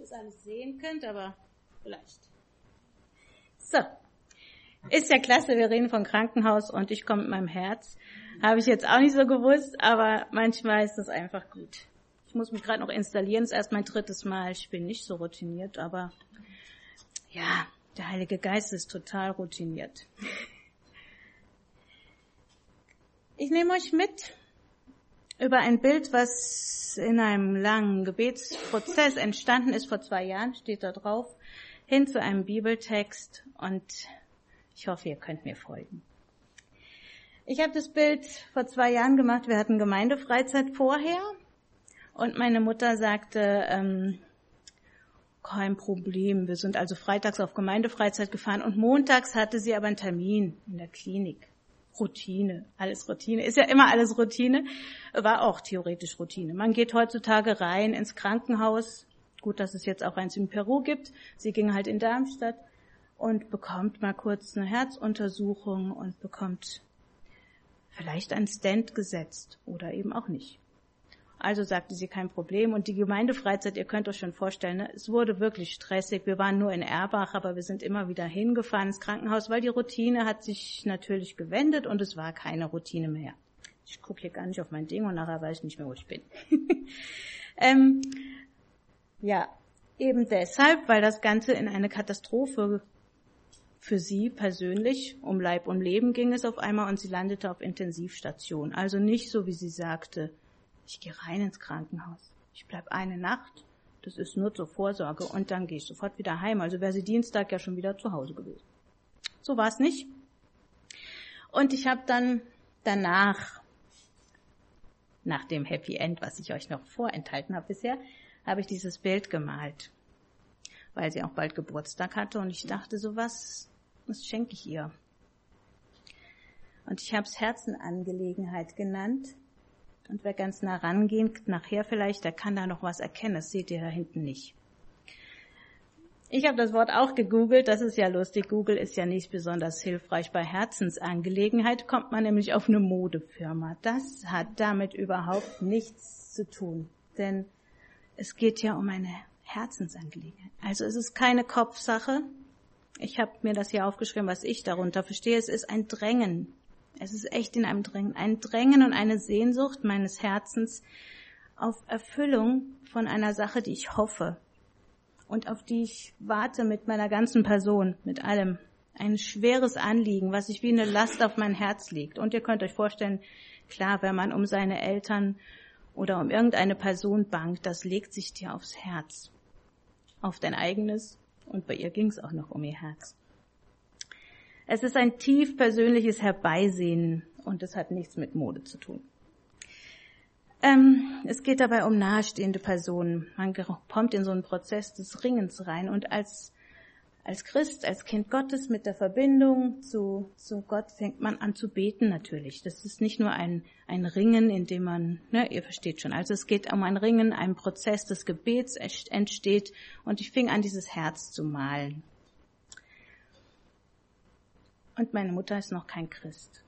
das alles sehen könnt, aber vielleicht. So, ist ja klasse, wir reden von Krankenhaus und ich komme mit meinem Herz. Habe ich jetzt auch nicht so gewusst, aber manchmal ist das einfach gut. Ich muss mich gerade noch installieren, das ist erst mein 3. Mal. Ich bin nicht so routiniert, aber ja, der Heilige Geist ist total routiniert. Ich nehme euch mit über ein Bild, was in einem langen Gebetsprozess entstanden ist vor 2 Jahren, steht da drauf, hin zu einem Bibeltext und ich hoffe, ihr könnt mir folgen. Ich habe das Bild vor 2 Jahren gemacht, wir hatten Gemeindefreizeit vorher und meine Mutter sagte, kein Problem, wir sind also freitags auf Gemeindefreizeit gefahren und montags hatte sie aber einen Termin in der Klinik. Routine, alles Routine, ist ja immer alles Routine, war auch theoretisch Routine. Man geht heutzutage rein ins Krankenhaus, gut, dass es jetzt auch eins in Peru gibt, sie ging halt in Darmstadt und bekommt mal kurz eine Herzuntersuchung und bekommt vielleicht einen Stent gesetzt oder eben auch nicht. Also sagte sie, kein Problem. Und die Gemeindefreizeit, ihr könnt euch schon vorstellen, ne, es wurde wirklich stressig. Wir waren nur in Erbach, aber wir sind immer wieder hingefahren ins Krankenhaus, weil die Routine hat sich natürlich gewendet und es war keine Routine mehr. Ich gucke hier gar nicht auf mein Ding und nachher weiß ich nicht mehr, wo ich bin. Ja, eben deshalb, weil das Ganze in eine Katastrophe für sie persönlich, um Leib und Leben ging es auf einmal und sie landete auf Intensivstation. Also nicht so, wie sie sagte, ich gehe rein ins Krankenhaus. Ich bleib eine Nacht, das ist nur zur Vorsorge und dann gehe ich sofort wieder heim. Also wäre sie Dienstag ja schon wieder zu Hause gewesen. So war es nicht. Und ich habe dann danach, nach dem Happy End, was ich euch noch vorenthalten habe bisher, habe ich dieses Bild gemalt, weil sie auch bald Geburtstag hatte und ich dachte so, was schenke ich ihr? Und ich habe es Herzenangelegenheit genannt. Und wer ganz nah rangeht, nachher vielleicht, der kann da noch was erkennen. Das seht ihr da hinten nicht. Ich habe das Wort auch gegoogelt. Das ist ja lustig. Google ist ja nicht besonders hilfreich. Bei Herzensangelegenheit kommt man nämlich auf eine Modefirma. Das hat damit überhaupt nichts zu tun. Denn es geht ja um eine Herzensangelegenheit. Also es ist keine Kopfsache. Ich habe mir das hier aufgeschrieben, was ich darunter verstehe. Es ist ein Drängen. Es ist echt in einem Drängen. Ein Drängen und eine Sehnsucht meines Herzens auf Erfüllung von einer Sache, die ich hoffe und auf die ich warte mit meiner ganzen Person, mit allem. Ein schweres Anliegen, was sich wie eine Last auf mein Herz legt. Und ihr könnt euch vorstellen, klar, wenn man um seine Eltern oder um irgendeine Person bangt, das legt sich dir aufs Herz, auf dein eigenes. Und bei ihr ging es auch noch um ihr Herz. Es ist ein tief persönliches Herbeisehnen und es hat nichts mit Mode zu tun. Es geht dabei um nahestehende Personen. Man kommt in so einen Prozess des Ringens rein und als Christ, als Kind Gottes mit der Verbindung zu Gott fängt man an zu beten natürlich. Das ist nicht nur ein Ringen, in dem man, ihr versteht schon, also es geht um ein Ringen, ein Prozess des Gebets entsteht und ich fing an, dieses Herz zu malen. Und meine Mutter ist noch kein Christ.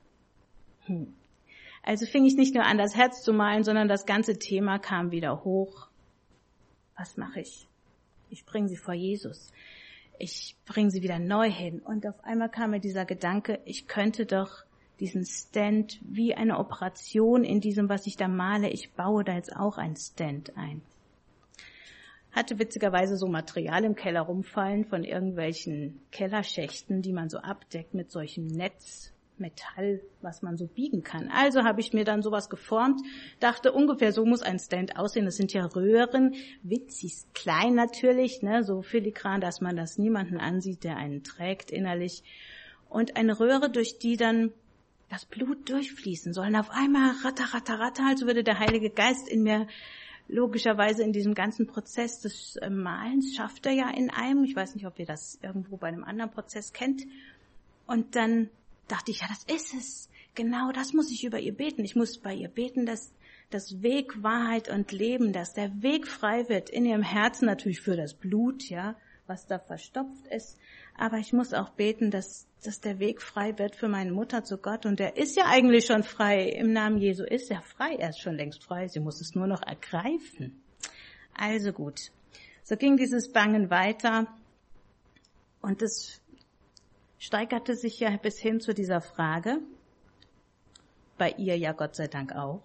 Also fing ich nicht nur an, das Herz zu malen, sondern das ganze Thema kam wieder hoch. Was mache ich? Ich bringe sie vor Jesus. Ich bringe sie wieder neu hin. Und auf einmal kam mir dieser Gedanke, ich könnte doch diesen Stand wie eine Operation in diesem, was ich da male, ich baue da jetzt auch ein Stand ein. Hatte witzigerweise so Material im Keller rumfallen von irgendwelchen Kellerschächten, die man so abdeckt mit solchem Netzmetall, was man so biegen kann. Also habe ich mir dann sowas geformt, dachte ungefähr so muss ein Stand aussehen. Das sind ja Röhren, witzig klein natürlich, so filigran, dass man das niemanden ansieht, der einen trägt innerlich. Und eine Röhre, durch die dann das Blut durchfließen soll. Und auf einmal ratter, ratter, ratter, also würde der Heilige Geist in mir logischerweise in diesem ganzen Prozess des Malens schafft er ja in einem. Ich weiß nicht, ob ihr das irgendwo bei einem anderen Prozess kennt. Und dann dachte ich, ja, das ist es. Genau das muss ich über ihr beten. Ich muss bei ihr beten, dass das Weg, Wahrheit und Leben, dass der Weg frei wird in ihrem Herzen, natürlich für das Blut, ja, was da verstopft ist. Aber ich muss auch beten, dass der Weg frei wird für meine Mutter zu Gott. Und der ist ja eigentlich schon frei. Im Namen Jesu ist er frei. Er ist schon längst frei. Sie muss es nur noch ergreifen. Also gut. So ging dieses Bangen weiter und es steigerte sich ja bis hin zu dieser Frage, bei ihr ja Gott sei Dank auch.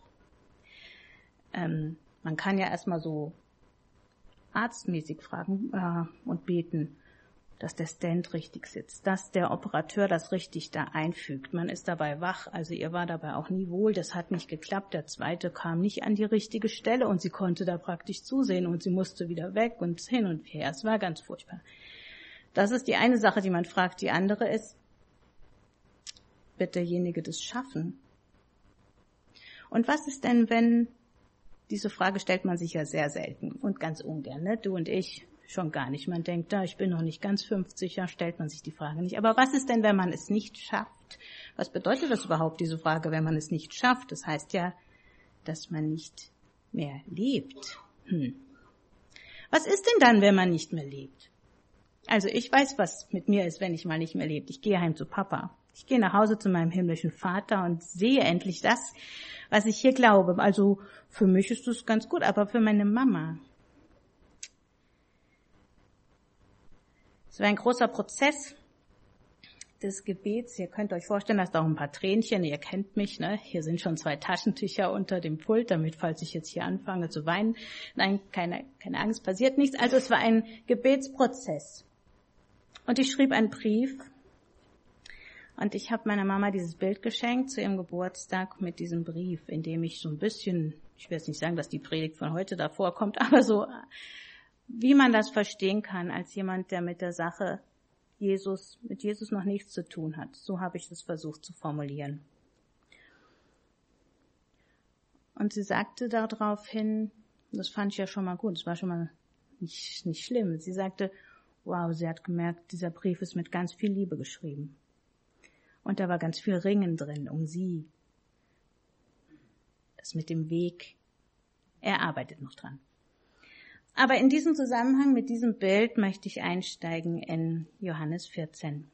Man kann ja erstmal so arztmäßig fragen und beten, dass der Stent richtig sitzt, dass der Operateur das richtig da einfügt. Man ist dabei wach, also ihr war dabei auch nie wohl, das hat nicht geklappt. Der zweite kam nicht an die richtige Stelle und sie konnte da praktisch zusehen und sie musste wieder weg und hin und her. Es war ganz furchtbar. Das ist die eine Sache, die man fragt. Die andere ist, wird derjenige das schaffen? Und was ist denn, wenn, diese Frage stellt man sich ja sehr selten und ganz ungern, ne? Du und ich schon gar nicht. Man denkt, ich bin noch nicht ganz 50, ja, stellt man sich die Frage nicht. Aber was ist denn, wenn man es nicht schafft? Was bedeutet das überhaupt, diese Frage, wenn man es nicht schafft? Das heißt ja, dass man nicht mehr lebt. Was ist denn dann, wenn man nicht mehr lebt? Also ich weiß, was mit mir ist, wenn ich mal nicht mehr lebe. Ich gehe heim zu Papa. Ich gehe nach Hause zu meinem himmlischen Vater und sehe endlich das, was ich hier glaube. Also für mich ist das ganz gut, aber für meine Mama. Es war ein großer Prozess des Gebets. Ihr könnt euch vorstellen, da ist auch ein paar Tränchen. Ihr kennt mich, ne? Hier sind schon 2 Taschentücher unter dem Pult, damit, falls ich jetzt hier anfange zu weinen. Nein, keine Angst, passiert nichts. Also es war ein Gebetsprozess. Und ich schrieb einen Brief. Und ich habe meiner Mama dieses Bild geschenkt zu ihrem Geburtstag mit diesem Brief, in dem ich so ein bisschen, ich will jetzt nicht sagen, dass die Predigt von heute davor kommt, aber so, wie man das verstehen kann als jemand, der mit der Sache mit Jesus noch nichts zu tun hat. So habe ich das versucht zu formulieren. Und sie sagte daraufhin, das fand ich ja schon mal gut, das war schon mal nicht schlimm. Sie sagte, wow, sie hat gemerkt, dieser Brief ist mit ganz viel Liebe geschrieben. Und da war ganz viel Ringen drin um sie. Das mit dem Weg, er arbeitet noch dran. Aber in diesem Zusammenhang mit diesem Bild möchte ich einsteigen in Johannes 14.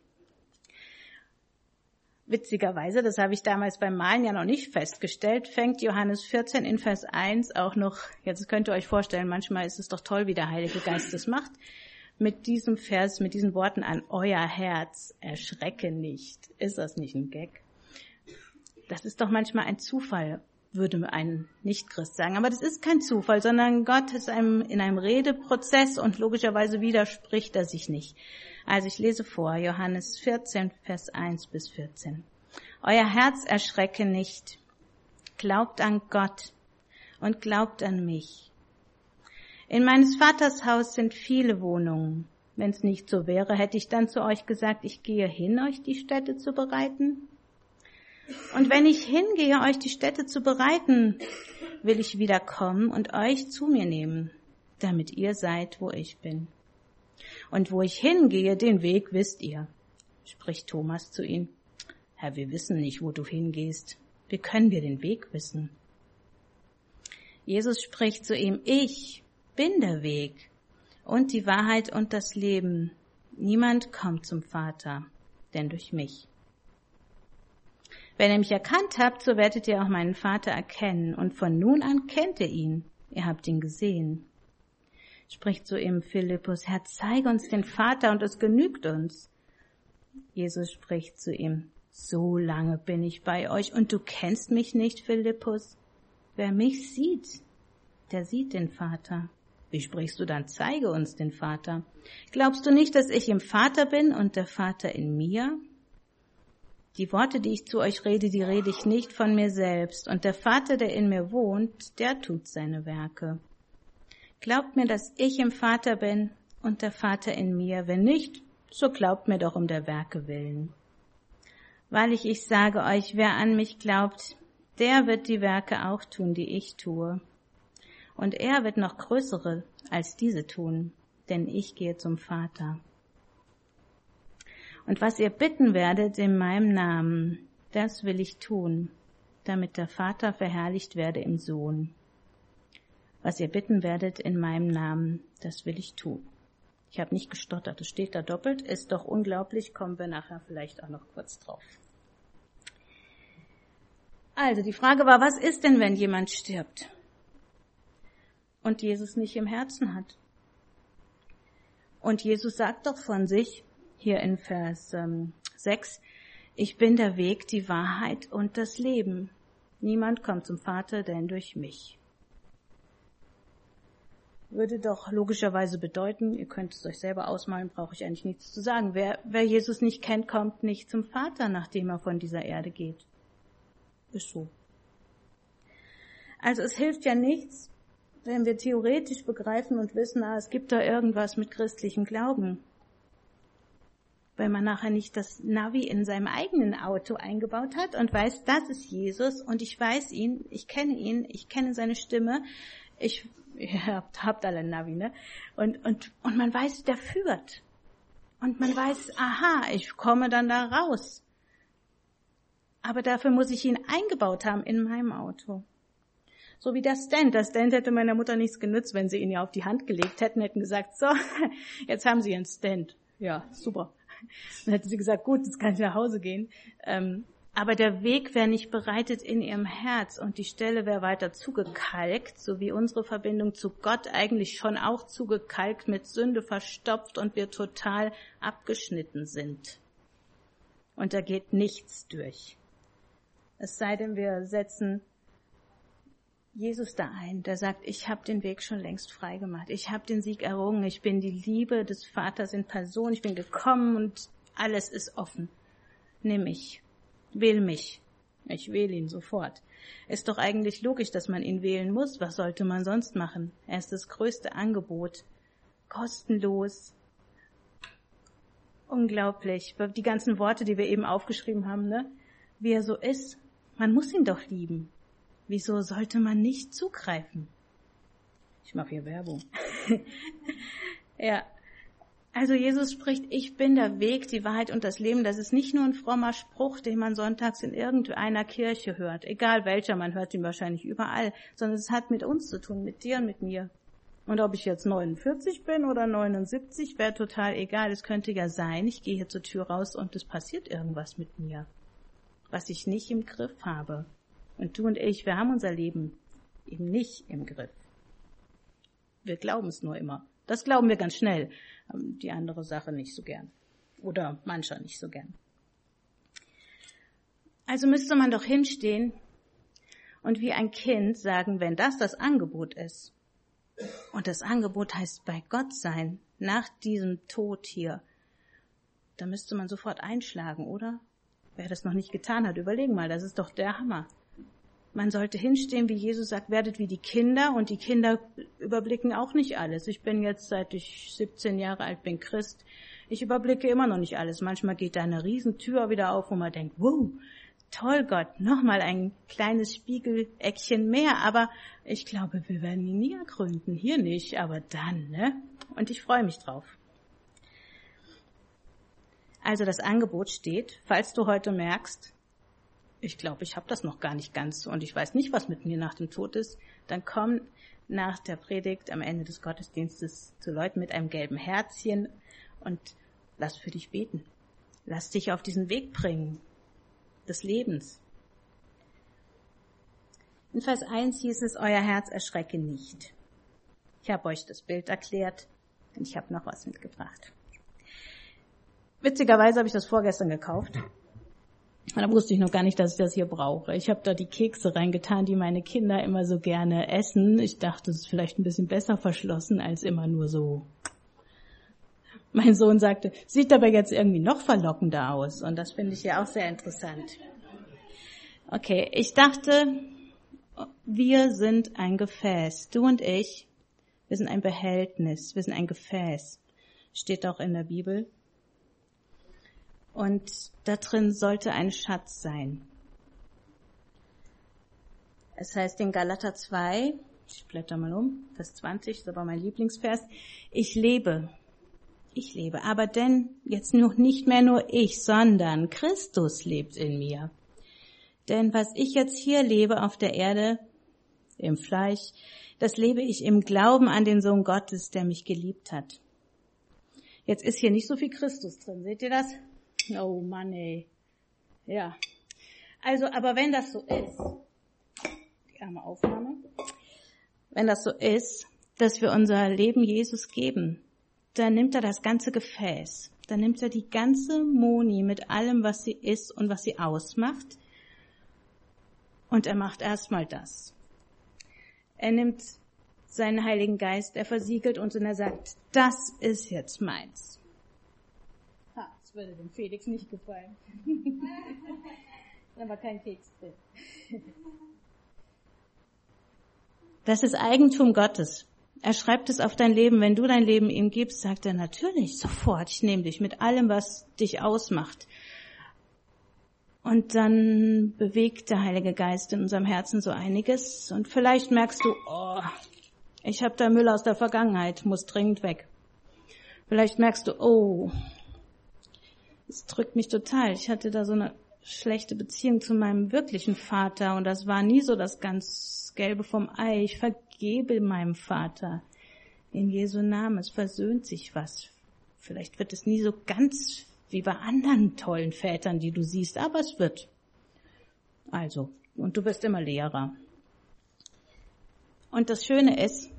Witzigerweise, das habe ich damals beim Malen ja noch nicht festgestellt, fängt Johannes 14 in Vers 1 auch noch, jetzt könnt ihr euch vorstellen, manchmal ist es doch toll, wie der Heilige Geist das macht, mit diesem Vers, mit diesen Worten an: Euer Herz erschrecke nicht. Ist das nicht ein Gag? Das ist doch manchmal ein Zufall, würde ein Nicht-Christ sagen. Aber das ist kein Zufall, sondern Gott ist in einem Redeprozess und logischerweise widerspricht er sich nicht. Also ich lese vor, Johannes 14, Vers 1 bis 14. Euer Herz erschrecke nicht. Glaubt an Gott und glaubt an mich. In meines Vaters Haus sind viele Wohnungen. Wenn es nicht so wäre, hätte ich dann zu euch gesagt, ich gehe hin, euch die Stätte zu bereiten. Und wenn ich hingehe, euch die Stätte zu bereiten, will ich wieder kommen und euch zu mir nehmen, damit ihr seid, wo ich bin. Und wo ich hingehe, den Weg wisst ihr, spricht Thomas zu ihm. Herr, wir wissen nicht, wo du hingehst. Wie können wir den Weg wissen? Jesus spricht zu ihm, ich bin der Weg und die Wahrheit und das Leben. Niemand kommt zum Vater, denn durch mich. Wenn ihr mich erkannt habt, so werdet ihr auch meinen Vater erkennen. Und von nun an kennt ihr ihn. Ihr habt ihn gesehen. Spricht zu ihm Philippus, Herr, zeige uns den Vater und es genügt uns. Jesus spricht zu ihm, so lange bin ich bei euch und du kennst mich nicht, Philippus. Wer mich sieht, der sieht den Vater. Wie sprichst du dann, zeige uns den Vater? Glaubst du nicht, dass ich im Vater bin und der Vater in mir? Die Worte, die ich zu euch rede, die rede ich nicht von mir selbst. Und der Vater, der in mir wohnt, der tut seine Werke. Glaubt mir, dass ich im Vater bin und der Vater in mir. Wenn nicht, so glaubt mir doch um der Werke willen. Wahrlich, ich sage euch, wer an mich glaubt, der wird die Werke auch tun, die ich tue. Und er wird noch größere als diese tun, denn ich gehe zum Vater. Und was ihr bitten werdet in meinem Namen, das will ich tun, damit der Vater verherrlicht werde im Sohn. Was ihr bitten werdet in meinem Namen, das will ich tun. Ich habe nicht gestottert, das steht da doppelt, ist doch unglaublich, kommen wir nachher vielleicht auch noch kurz drauf. Also die Frage war, was ist denn, wenn jemand stirbt und Jesus nicht im Herzen hat? Und Jesus sagt doch von sich, hier in Vers 6, ich bin der Weg, die Wahrheit und das Leben. Niemand kommt zum Vater, denn durch mich. Würde doch logischerweise bedeuten, ihr könnt es euch selber ausmalen, brauche ich eigentlich nichts zu sagen. Wer Jesus nicht kennt, kommt nicht zum Vater, nachdem er von dieser Erde geht. Ist so. Also es hilft ja nichts, wenn wir theoretisch begreifen und wissen, es gibt da irgendwas mit christlichem Glauben. Weil man nachher nicht das Navi in seinem eigenen Auto eingebaut hat und weiß, das ist Jesus und ich weiß ihn, ich kenne seine Stimme. Ihr habt alle ein Navi, ne? Und man weiß, der führt. Und man weiß, aha, ich komme dann da raus. Aber dafür muss ich ihn eingebaut haben in meinem Auto. So wie der Stand. Der Stand hätte meiner Mutter nichts genützt, wenn sie ihn ja auf die Hand gelegt hätten gesagt, so, jetzt haben Sie Ihren Stand. Ja, super. Dann hätte sie gesagt, gut, jetzt kann ich nach Hause gehen. Aber der Weg wäre nicht bereitet in ihrem Herz und die Stelle wäre weiter zugekalkt, so wie unsere Verbindung zu Gott eigentlich schon auch zugekalkt, mit Sünde verstopft und wir total abgeschnitten sind. Und da geht nichts durch. Es sei denn, wir setzen Jesus da ein, der sagt, ich habe den Weg schon längst frei gemacht. Ich habe den Sieg errungen. Ich bin die Liebe des Vaters in Person. Ich bin gekommen und alles ist offen. Nimm mich. Wähl mich. Ich wähle ihn sofort. Ist doch eigentlich logisch, dass man ihn wählen muss. Was sollte man sonst machen? Er ist das größte Angebot. Kostenlos. Unglaublich. Die ganzen Worte, die wir eben aufgeschrieben haben, ne? Wie er so ist. Man muss ihn doch lieben. Wieso sollte man nicht zugreifen? Ich mache hier Werbung. Ja. Also Jesus spricht, ich bin der Weg, die Wahrheit und das Leben. Das ist nicht nur ein frommer Spruch, den man sonntags in irgendeiner Kirche hört. Egal welcher, man hört ihn wahrscheinlich überall. Sondern es hat mit uns zu tun, mit dir und mit mir. Und ob ich jetzt 49 bin oder 79, wäre total egal. Es könnte ja sein, ich gehe hier zur Tür raus und es passiert irgendwas mit mir, was ich nicht im Griff habe. Und du und ich, wir haben unser Leben eben nicht im Griff. Wir glauben es nur immer. Das glauben wir ganz schnell. Die andere Sache nicht so gern. Oder mancher nicht so gern. Also müsste man doch hinstehen und wie ein Kind sagen, wenn das Angebot ist. Und das Angebot heißt bei Gott sein, nach diesem Tod hier. Da müsste man sofort einschlagen, oder? Wer das noch nicht getan hat, überlegen mal, das ist doch der Hammer. Man sollte hinstehen, wie Jesus sagt, werdet wie die Kinder und die Kinder überblicken auch nicht alles. Ich bin jetzt, seit ich 17 Jahre alt bin, Christ. Ich überblicke immer noch nicht alles. Manchmal geht da eine Riesentür wieder auf, wo man denkt, wow, toll Gott, nochmal ein kleines Spiegeleckchen mehr. Aber ich glaube, wir werden ihn nie ergründen. Hier nicht, aber dann, ne? Und ich freue mich drauf. Also das Angebot steht, falls du heute merkst, ich glaube, ich habe das noch gar nicht ganz und ich weiß nicht, was mit mir nach dem Tod ist, dann komm nach der Predigt am Ende des Gottesdienstes zu Leuten mit einem gelben Herzchen und lass für dich beten. Lass dich auf diesen Weg bringen des Lebens. In Vers 1 hieß es, euer Herz erschrecke nicht. Ich habe euch das Bild erklärt und ich habe noch was mitgebracht. Witzigerweise habe ich das vorgestern gekauft. Und da wusste ich noch gar nicht, dass ich das hier brauche. Ich habe da die Kekse reingetan, die meine Kinder immer so gerne essen. Ich dachte, es ist vielleicht ein bisschen besser verschlossen als immer nur so. Mein Sohn sagte, sieht aber jetzt irgendwie noch verlockender aus. Und das finde ich ja auch sehr interessant. Okay, ich dachte, wir sind ein Gefäß. Du und ich, wir sind ein Behältnis, wir sind ein Gefäß. Steht auch in der Bibel. Und da drin sollte ein Schatz sein. Es heißt in Galater 2, ich blätter mal um, Vers 20, ist aber mein Lieblingsvers, ich lebe, aber denn jetzt noch nicht mehr nur ich, sondern Christus lebt in mir. Denn was ich jetzt hier lebe auf der Erde, im Fleisch, das lebe ich im Glauben an den Sohn Gottes, der mich geliebt hat. Jetzt ist hier nicht so viel Christus drin, seht ihr das? Oh Mann, ey. Ja. Also, aber wenn das so ist, die arme Aufnahme, wenn das so ist, dass wir unser Leben Jesus geben, da nimmt er das ganze Gefäß. Da nimmt er die ganze Moni mit allem, was sie ist und was sie ausmacht. Und er macht erstmal das. Er nimmt seinen Heiligen Geist, er versiegelt uns und er sagt, das ist jetzt meins. Das würde dem Felix nicht gefallen. Da war kein Keks drin. Das ist Eigentum Gottes. Er schreibt es auf dein Leben. Wenn du dein Leben ihm gibst, sagt er natürlich, sofort, ich nehme dich mit allem, was dich ausmacht. Und dann bewegt der Heilige Geist in unserem Herzen so einiges. Und vielleicht merkst du, ich habe da Müll aus der Vergangenheit, muss dringend weg. Vielleicht merkst du, es drückt mich total. Ich hatte da so eine schlechte Beziehung zu meinem wirklichen Vater und das war nie so das ganz Gelbe vom Ei. Ich vergebe meinem Vater in Jesu Namen. Es versöhnt sich was. Vielleicht wird es nie so ganz wie bei anderen tollen Vätern, die du siehst, aber es wird. Also, und du wirst immer Lehrer. Und das Schöne ist,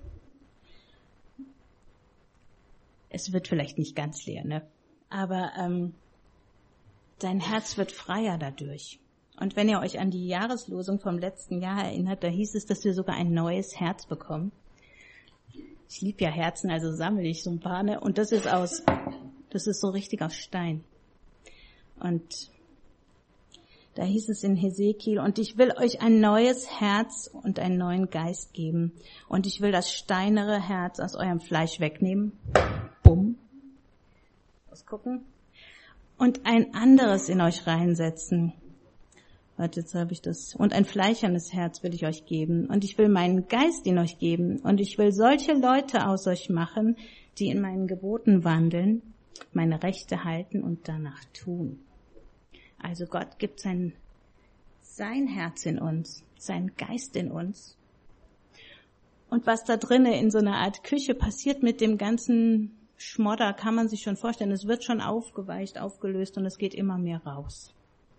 es wird vielleicht nicht ganz leer, ne? Aber dein Herz wird freier dadurch. Und wenn ihr euch an die Jahreslosung vom letzten Jahr erinnert, da hieß es, dass wir sogar ein neues Herz bekommen. Ich liebe ja Herzen, also sammle ich so ein paar, ne? Und das ist so richtig aus Stein. Und da hieß es in Hesekiel, und ich will euch ein neues Herz und einen neuen Geist geben. Und ich will das steinere Herz aus eurem Fleisch wegnehmen. Bumm. Ausgucken. Und ein anderes in euch reinsetzen. Warte, jetzt habe ich das. Und ein fleischernes Herz will ich euch geben. Und ich will meinen Geist in euch geben. Und ich will solche Leute aus euch machen, die in meinen Geboten wandeln, meine Rechte halten und danach tun. Also Gott gibt sein Herz in uns, seinen Geist in uns. Und was da drinnen in so einer Art Küche passiert mit dem ganzen Schmodder, kann man sich schon vorstellen. Es wird schon aufgeweicht, aufgelöst und es geht immer mehr raus.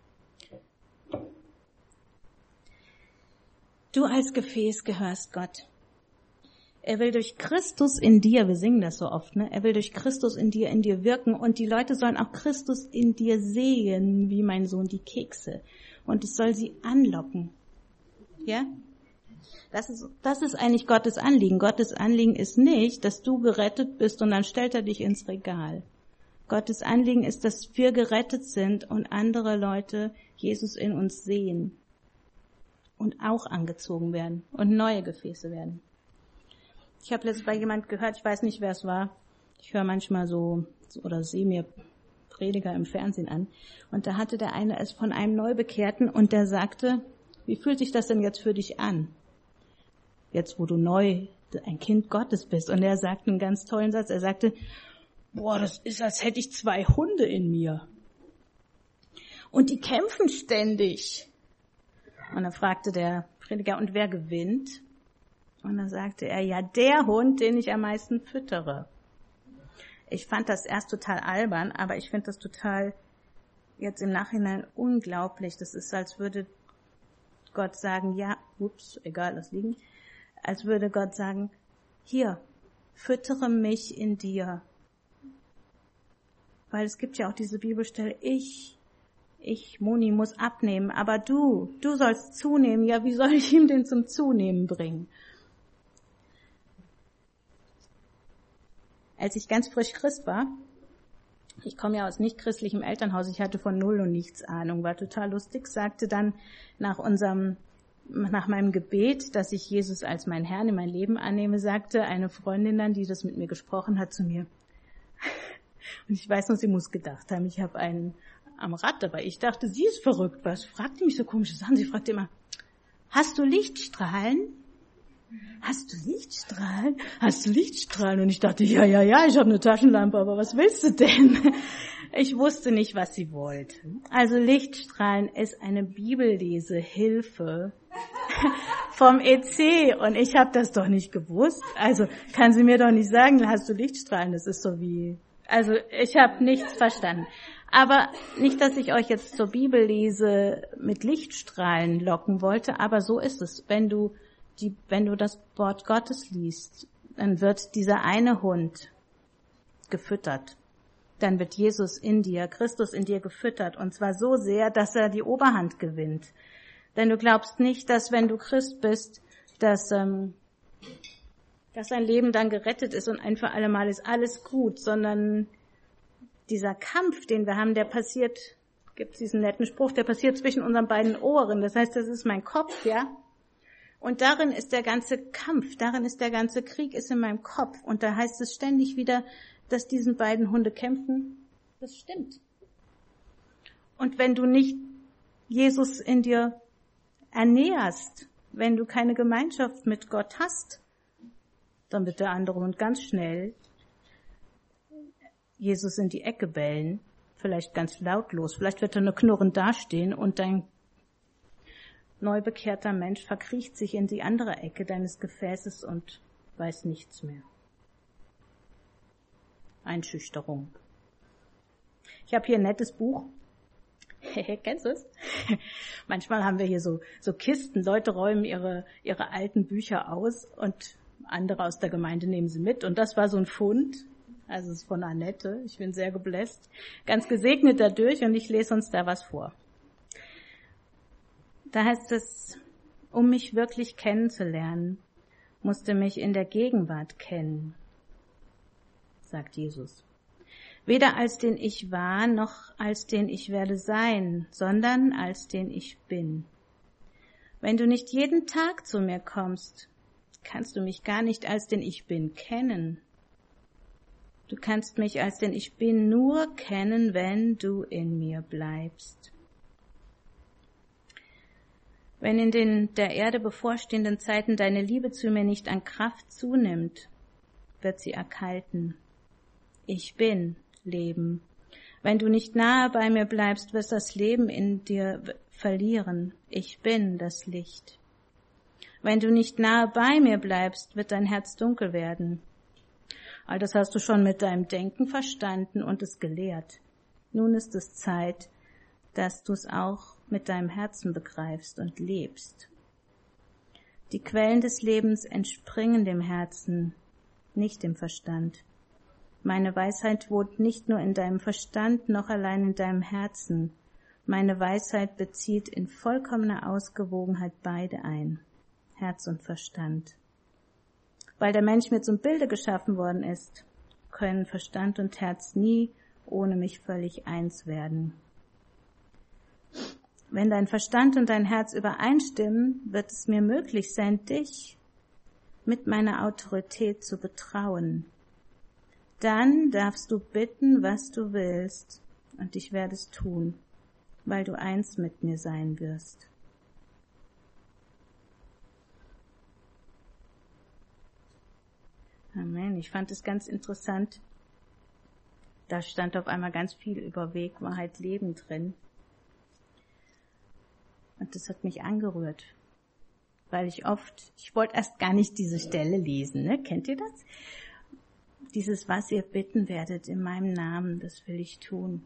Du als Gefäß gehörst Gott. Er will durch Christus in dir, wir singen das so oft, ne? Er will durch Christus in dir wirken und die Leute sollen auch Christus in dir sehen, wie mein Sohn die Kekse. Und es soll sie anlocken. Ja? Das ist eigentlich Gottes Anliegen. Gottes Anliegen ist nicht, dass du gerettet bist und dann stellt er dich ins Regal. Gottes Anliegen ist, dass wir gerettet sind und andere Leute Jesus in uns sehen und auch angezogen werden und neue Gefäße werden. Ich habe letztens bei jemand gehört, ich weiß nicht, wer es war. Ich höre manchmal so oder sehe mir Prediger im Fernsehen an. Und da hatte der eine es von einem Neubekehrten und der sagte, wie fühlt sich das denn jetzt für dich an? Jetzt, wo du neu ein Kind Gottes bist. Und er sagte einen ganz tollen Satz. Er sagte, das ist, als hätte ich 2 Hunde in mir. Und die kämpfen ständig. Und dann fragte der Prediger, und wer gewinnt? Und dann sagte er, ja, der Hund, den ich am meisten füttere. Ich fand das erst total albern, aber ich finde das total jetzt im Nachhinein unglaublich. Das ist, als würde Gott sagen, ja, egal, lass liegen. Als würde Gott sagen, hier, füttere mich in dir. Weil es gibt ja auch diese Bibelstelle, ich, Moni, muss abnehmen, aber du sollst zunehmen. Ja, wie soll ich ihn denn zum Zunehmen bringen? Als ich ganz frisch Christ war, ich komme ja aus nicht christlichem Elternhaus, ich hatte von null und nichts Ahnung, war total lustig, sagte dann nach meinem Gebet, dass ich Jesus als meinen Herrn in mein Leben annehme, sagte eine Freundin dann, die das mit mir gesprochen hat, zu mir. Und ich weiß noch, sie muss gedacht haben, ich habe einen am Rad dabei. Ich dachte, sie ist verrückt. Was fragte mich so komische Sachen? Sie fragte immer, hast du Lichtstrahlen? Hast du Lichtstrahlen? Hast du Lichtstrahlen? Und ich dachte, ja, ich habe eine Taschenlampe, aber was willst du denn? Ich wusste nicht, was sie wollte. Also Lichtstrahlen ist eine Bibellesehilfe vom EC und ich habe das doch nicht gewusst. Also kann sie mir doch nicht sagen, hast du Lichtstrahlen? Das ist so wie... Also ich habe nichts verstanden. Aber nicht, dass ich euch jetzt zur Bibellese mit Lichtstrahlen locken wollte, aber so ist es. Wenn du das Wort Gottes liest, dann wird dieser eine Hund gefüttert. Dann wird Jesus in dir, Christus in dir gefüttert, und zwar so sehr, dass er die Oberhand gewinnt. Denn du glaubst nicht, dass wenn du Christ bist, dass dein Leben dann gerettet ist und ein für alle Mal ist alles gut, sondern dieser Kampf, den wir haben, der passiert, gibt diesen netten Spruch, der passiert zwischen unseren beiden Ohren. Das heißt, das ist mein Kopf, ja. Und darin ist der ganze Kampf, darin ist der ganze Krieg, ist in meinem Kopf. Und da heißt es ständig wieder, dass diesen beiden Hunde kämpfen. Das stimmt. Und wenn du nicht Jesus in dir ernährst, wenn du keine Gemeinschaft mit Gott hast, dann wird der andere Hund ganz schnell Jesus in die Ecke bellen, vielleicht ganz lautlos, vielleicht wird er nur knurrend dastehen und dein neu bekehrter Mensch verkriecht sich in die andere Ecke deines Gefäßes und weiß nichts mehr. Einschüchterung. Ich habe hier ein nettes Buch. Kennst du es? Manchmal haben wir hier so Kisten. Leute räumen ihre alten Bücher aus und andere aus der Gemeinde nehmen sie mit. Und das war so ein Fund. Also es ist von Annette. Ich bin sehr gebläst. Ganz gesegnet dadurch und ich lese uns da was vor. Da heißt es, um mich wirklich kennenzulernen, musst du mich in der Gegenwart kennen, sagt Jesus. Weder als den ich war, noch als den ich werde sein, sondern als den ich bin. Wenn du nicht jeden Tag zu mir kommst, kannst du mich gar nicht als den ich bin kennen. Du kannst mich als den ich bin nur kennen, wenn du in mir bleibst. Wenn in den der Erde bevorstehenden Zeiten deine Liebe zu mir nicht an Kraft zunimmt, wird sie erkalten. Ich bin Leben. Wenn du nicht nahe bei mir bleibst, wirst das Leben in dir verlieren. Ich bin das Licht. Wenn du nicht nahe bei mir bleibst, wird dein Herz dunkel werden. All das hast du schon mit deinem Denken verstanden und es gelehrt. Nun ist es Zeit, dass du es auch mit deinem Herzen begreifst und lebst. Die Quellen des Lebens entspringen dem Herzen, nicht dem Verstand. Meine Weisheit wohnt nicht nur in deinem Verstand, noch allein in deinem Herzen. Meine Weisheit bezieht in vollkommener Ausgewogenheit beide ein, Herz und Verstand. Weil der Mensch mir zum Bilde geschaffen worden ist, können Verstand und Herz nie ohne mich völlig eins werden. Wenn dein Verstand und dein Herz übereinstimmen, wird es mir möglich sein, dich mit meiner Autorität zu betrauen. Dann darfst du bitten, was du willst, und ich werde es tun, weil du eins mit mir sein wirst. Amen. Ich fand es ganz interessant. Da stand auf einmal ganz viel über Weg, Wahrheit, Leben drin. Und das hat mich angerührt, weil ich wollte erst gar nicht diese Stelle lesen, ne? Kennt ihr das? Dieses, was ihr bitten werdet in meinem Namen, das will ich tun.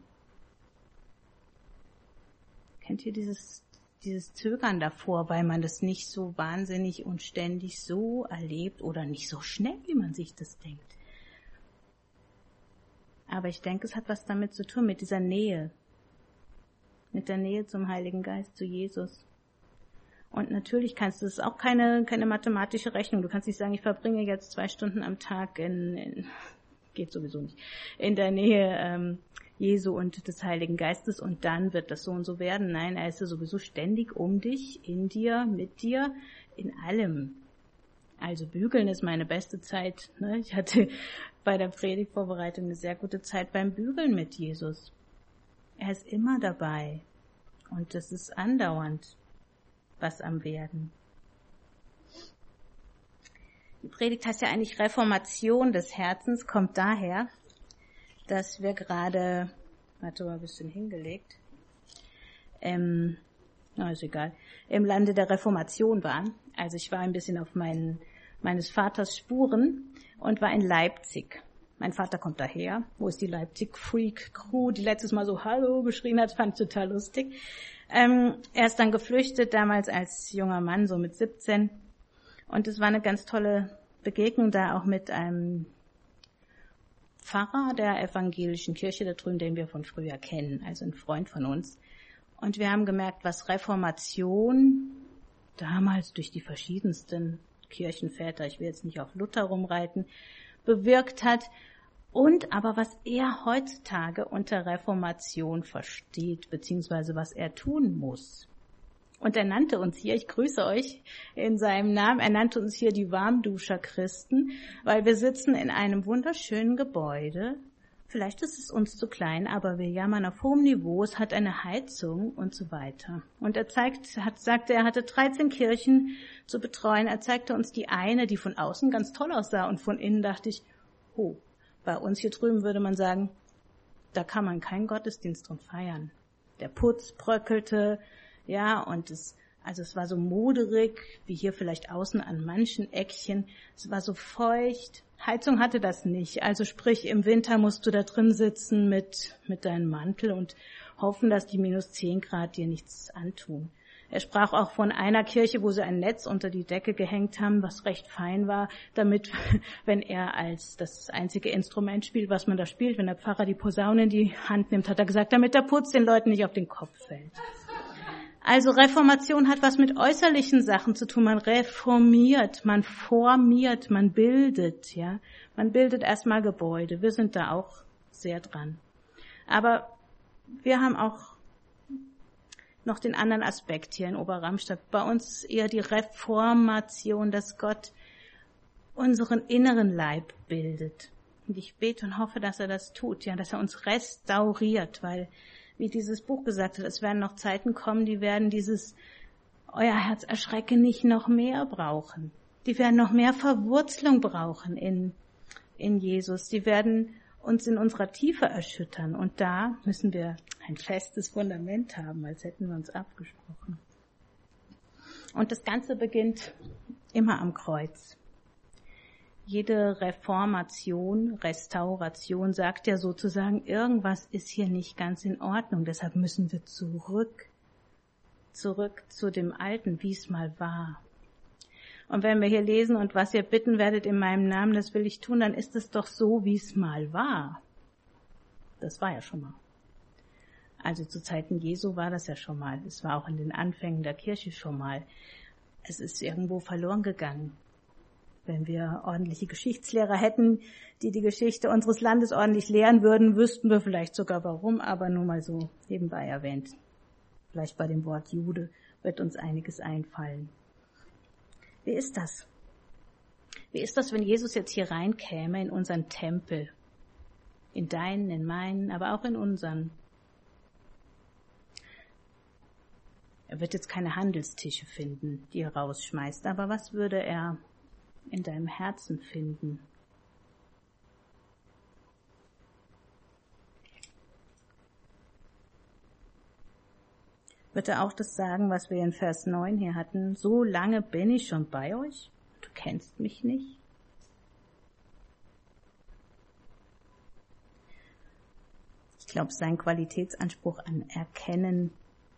Kennt ihr dieses Zögern davor, weil man das nicht so wahnsinnig und ständig so erlebt oder nicht so schnell, wie man sich das denkt? Aber ich denke, es hat was damit zu tun, mit dieser Nähe. Mit der Nähe zum Heiligen Geist, zu Jesus. Und natürlich kannst du, es ist auch keine mathematische Rechnung. Du kannst nicht sagen, ich verbringe jetzt 2 Stunden am Tag geht sowieso nicht, in der Nähe Jesu und des Heiligen Geistes und dann wird das so und so werden. Nein, er ist ja sowieso ständig um dich, in dir, mit dir, in allem. Also bügeln ist meine beste Zeit. Ne? Ich hatte bei der Predigtvorbereitung eine sehr gute Zeit beim Bügeln mit Jesus. Er ist immer dabei und das ist andauernd was am Werden. Die Predigt heißt ja eigentlich Reformation des Herzens, kommt daher, dass wir gerade, warte mal, ein bisschen hingelegt, ist egal, im Lande der Reformation waren. Also ich war ein bisschen auf meines Vaters Spuren und war in Leipzig. Mein Vater kommt daher. Wo ist die Leipzig-Freak-Crew, die letztes Mal so Hallo geschrien hat, fand ich total lustig. Er ist dann geflüchtet, damals als junger Mann, so mit 17. Und es war eine ganz tolle Begegnung da auch mit einem Pfarrer der evangelischen Kirche da drüben, den wir von früher kennen, also ein Freund von uns. Und wir haben gemerkt, was Reformation damals durch die verschiedensten Kirchenväter, ich will jetzt nicht auf Luther rumreiten, bewirkt hat. Und aber was er heutzutage unter Reformation versteht, beziehungsweise was er tun muss. Und er nannte uns hier, ich grüße euch in seinem Namen, er nannte uns hier die Warmduscher-Christen, weil wir sitzen in einem wunderschönen Gebäude. Vielleicht ist es uns zu klein, aber wir jammern auf hohem Niveau, es hat eine Heizung und so weiter. Und er sagte, er hatte 13 Kirchen zu betreuen. Er zeigte uns die eine, die von außen ganz toll aussah und von innen dachte ich, oh, bei uns hier drüben würde man sagen, da kann man keinen Gottesdienst drin feiern. Der Putz bröckelte, ja, und es war so moderig, wie hier vielleicht außen an manchen Eckchen. Es war so feucht. Heizung hatte das nicht. Also sprich, im Winter musst du da drin sitzen mit deinem Mantel und hoffen, dass die -10 Grad dir nichts antun. Er sprach auch von einer Kirche, wo sie ein Netz unter die Decke gehängt haben, was recht fein war, damit, wenn er als das einzige Instrument spielt, was man da spielt, wenn der Pfarrer die Posaune in die Hand nimmt, hat er gesagt, damit der Putz den Leuten nicht auf den Kopf fällt. Also Reformation hat was mit äußerlichen Sachen zu tun. Man reformiert, man formiert, man bildet, ja. Man bildet erstmal Gebäude. Wir sind da auch sehr dran. Aber wir haben auch noch den anderen Aspekt hier in Oberramstadt. Bei uns eher die Reformation, dass Gott unseren inneren Leib bildet. Und ich bete und hoffe, dass er das tut, ja, dass er uns restauriert, weil, wie dieses Buch gesagt hat, es werden noch Zeiten kommen, die werden dieses euer Herz erschrecke nicht noch mehr brauchen. Die werden noch mehr Verwurzelung brauchen in Jesus. Die werden uns in unserer Tiefe erschüttern. Und da müssen wir ein festes Fundament haben, als hätten wir uns abgesprochen. Und das Ganze beginnt immer am Kreuz. Jede Reformation, Restauration sagt ja sozusagen, irgendwas ist hier nicht ganz in Ordnung. Deshalb müssen wir zurück zu dem Alten, wie es mal war. Und wenn wir hier lesen, und was ihr bitten werdet in meinem Namen, das will ich tun, dann ist es doch so, wie es mal war. Das war ja schon mal. Also zu Zeiten Jesu war das ja schon mal. Es war auch in den Anfängen der Kirche schon mal. Es ist irgendwo verloren gegangen. Wenn wir ordentliche Geschichtslehrer hätten, die die Geschichte unseres Landes ordentlich lehren würden, wüssten wir vielleicht sogar warum, aber nur mal so nebenbei erwähnt. Vielleicht bei dem Wort Jude wird uns einiges einfallen. Wie ist das? Wie ist das, wenn Jesus jetzt hier reinkäme in unseren Tempel? In deinen, in meinen, aber auch in unseren. Er wird jetzt keine Handelstische finden, die er rausschmeißt, aber was würde er in deinem Herzen finden? Wird er auch das sagen, was wir in Vers 9 hier hatten? So lange bin ich schon bei euch? Du kennst mich nicht? Ich glaube, sein Qualitätsanspruch an Erkennen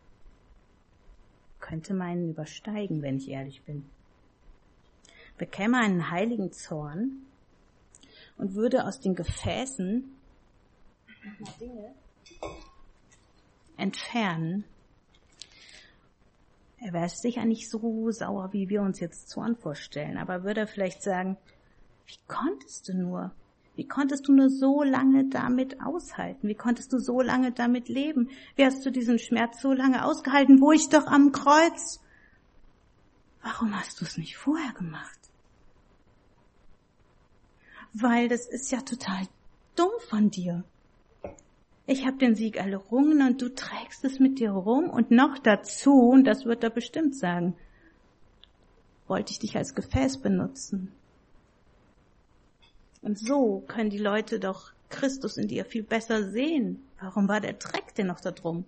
könnte meinen übersteigen, wenn ich ehrlich bin. Bekäme einen heiligen Zorn und würde aus den Gefäßen Dinge entfernen. Er wäre sicher nicht so sauer, wie wir uns jetzt Zorn vorstellen, aber würde er vielleicht sagen, wie konntest du nur? Wie konntest du nur so lange damit aushalten? Wie konntest du so lange damit leben? Wie hast du diesen Schmerz so lange ausgehalten, wo ich doch am Kreuz? Warum hast du es nicht vorher gemacht? Weil das ist ja total dumm von dir. Ich habe den Sieg errungen und du trägst es mit dir rum und noch dazu, und das wird er bestimmt sagen, wollte ich dich als Gefäß benutzen. Und so können die Leute doch Christus in dir viel besser sehen. Warum war der Dreck denn noch da drum?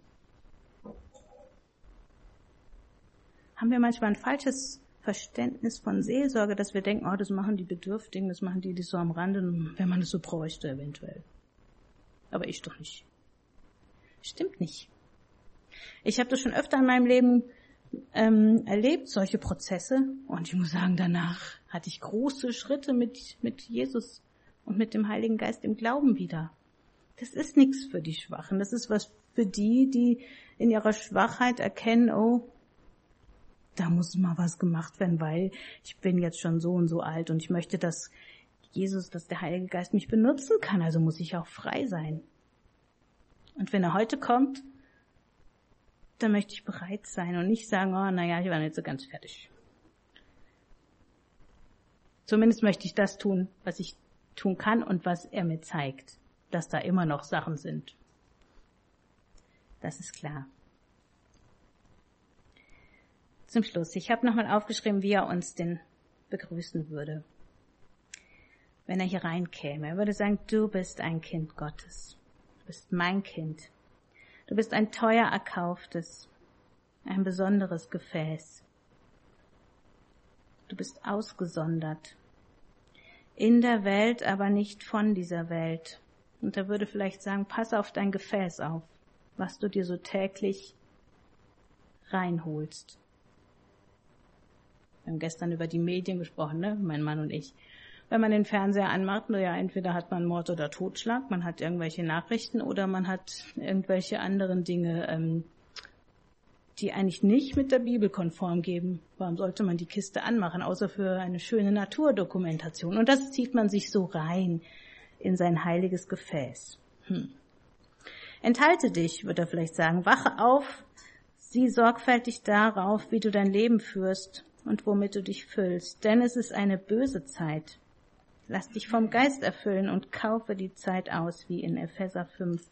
Haben wir manchmal ein falsches Verständnis von Seelsorge, dass wir denken, oh, das machen die Bedürftigen, das machen die so am Rande, wenn man es so bräuchte eventuell. Aber ich doch nicht. Stimmt nicht. Ich habe das schon öfter in meinem Leben erlebt, solche Prozesse. Und ich muss sagen, danach hatte ich große Schritte mit Jesus und mit dem Heiligen Geist im Glauben wieder. Das ist nichts für die Schwachen. Das ist was für die, die in ihrer Schwachheit erkennen, oh, da muss mal was gemacht werden, weil ich bin jetzt schon so und so alt und ich möchte, dass Jesus, dass der Heilige Geist mich benutzen kann, also muss ich auch frei sein. Und wenn er heute kommt, dann möchte ich bereit sein und nicht sagen, oh, naja, ich war nicht so ganz fertig. Zumindest möchte ich das tun, was ich tun kann und was er mir zeigt, dass da immer noch Sachen sind. Das ist klar. Zum Schluss, ich habe nochmal aufgeschrieben, wie er uns denn begrüßen würde, wenn er hier reinkäme. Er würde sagen, du bist ein Kind Gottes, du bist mein Kind, du bist ein teuer erkauftes, ein besonderes Gefäß. Du bist ausgesondert, in der Welt, aber nicht von dieser Welt. Und er würde vielleicht sagen, pass auf dein Gefäß auf, was du dir so täglich reinholst. Wir haben gestern über die Medien gesprochen, ne? Mein Mann und ich. Wenn man den Fernseher anmacht, ja, entweder hat man Mord oder Totschlag, man hat irgendwelche Nachrichten oder man hat irgendwelche anderen Dinge, die eigentlich nicht mit der Bibel konform gehen. Warum sollte man die Kiste anmachen, außer für eine schöne Naturdokumentation? Und das zieht man sich so rein in sein heiliges Gefäß. Enthalte dich, wird er vielleicht sagen. Wache auf, sieh sorgfältig darauf, wie du dein Leben führst und womit du dich füllst. Denn es ist eine böse Zeit. Lass dich vom Geist erfüllen und kaufe die Zeit aus, wie in Epheser 5.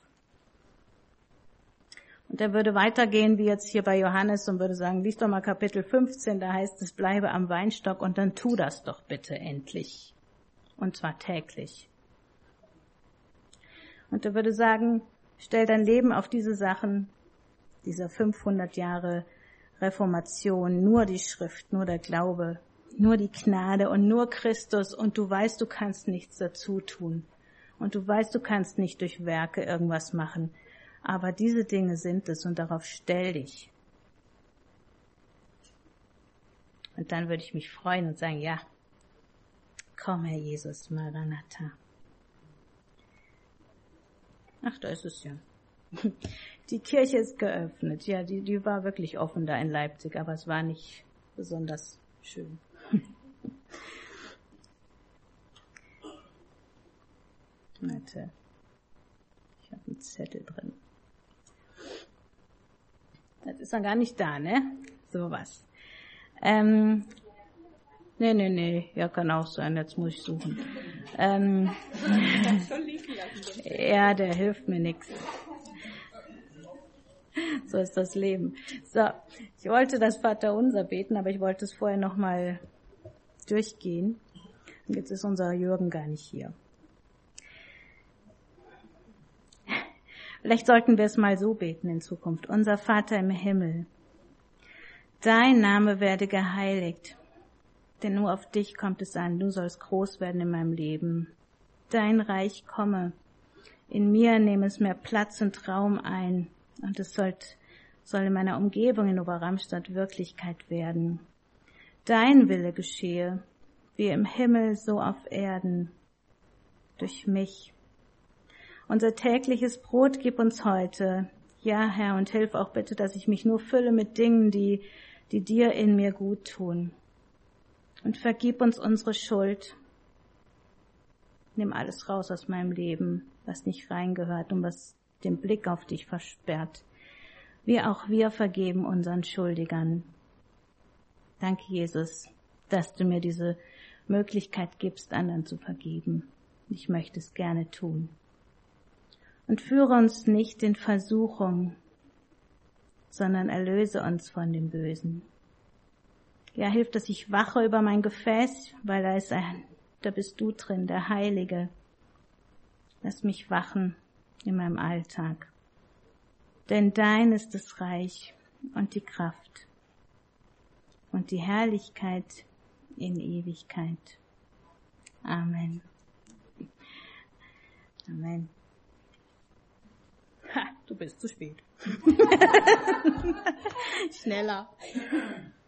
Und er würde weitergehen, wie jetzt hier bei Johannes, und würde sagen, lies doch mal Kapitel 15, da heißt es, bleibe am Weinstock und dann tu das doch bitte endlich. Und zwar täglich. Und er würde sagen, stell dein Leben auf diese Sachen, dieser 500 Jahre Reformation, nur die Schrift, nur der Glaube, nur die Gnade und nur Christus und du weißt, du kannst nichts dazu tun. Und du weißt, du kannst nicht durch Werke irgendwas machen. Aber diese Dinge sind es und darauf stell dich. Und dann würde ich mich freuen und sagen, ja, komm Herr Jesus, Maranatha. Ach, da ist es ja. Die Kirche ist geöffnet. Ja, die war wirklich offen da in Leipzig, aber es war nicht besonders schön. Warte. Ich habe einen Zettel drin. Das ist dann gar nicht da, ne? Sowas. Nee. Ja, kann auch sein. Jetzt muss ich suchen. Ja, der hilft mir nichts. So ist das Leben. So, ich wollte das Vaterunser beten, aber ich wollte es vorher nochmal durchgehen. Und jetzt ist unser Jürgen gar nicht hier. Vielleicht sollten wir es mal so beten in Zukunft. Unser Vater im Himmel, dein Name werde geheiligt, denn nur auf dich kommt es an. Du sollst groß werden in meinem Leben. Dein Reich komme. In mir nehme es mehr Platz und Raum ein. Und es soll in meiner Umgebung in Oberramstadt Wirklichkeit werden. Dein Wille geschehe, wie im Himmel, so auf Erden, durch mich. Unser tägliches Brot gib uns heute. Ja, Herr, und hilf auch bitte, dass ich mich nur fülle mit Dingen, die dir in mir gut tun. Und vergib uns unsere Schuld. Nimm alles raus aus meinem Leben, was nicht reingehört und was den Blick auf dich versperrt. Wie auch wir vergeben unseren Schuldigern. Danke, Jesus, dass du mir diese Möglichkeit gibst, anderen zu vergeben. Ich möchte es gerne tun. Und führe uns nicht in Versuchung, sondern erlöse uns von dem Bösen. Ja, hilf, dass ich wache über mein Gefäß, weil da bist du drin, der Heilige. Lass mich wachen in meinem Alltag. Denn dein ist das Reich und die Kraft und die Herrlichkeit in Ewigkeit. Amen. Amen. Ha, du bist zu spät. Schneller.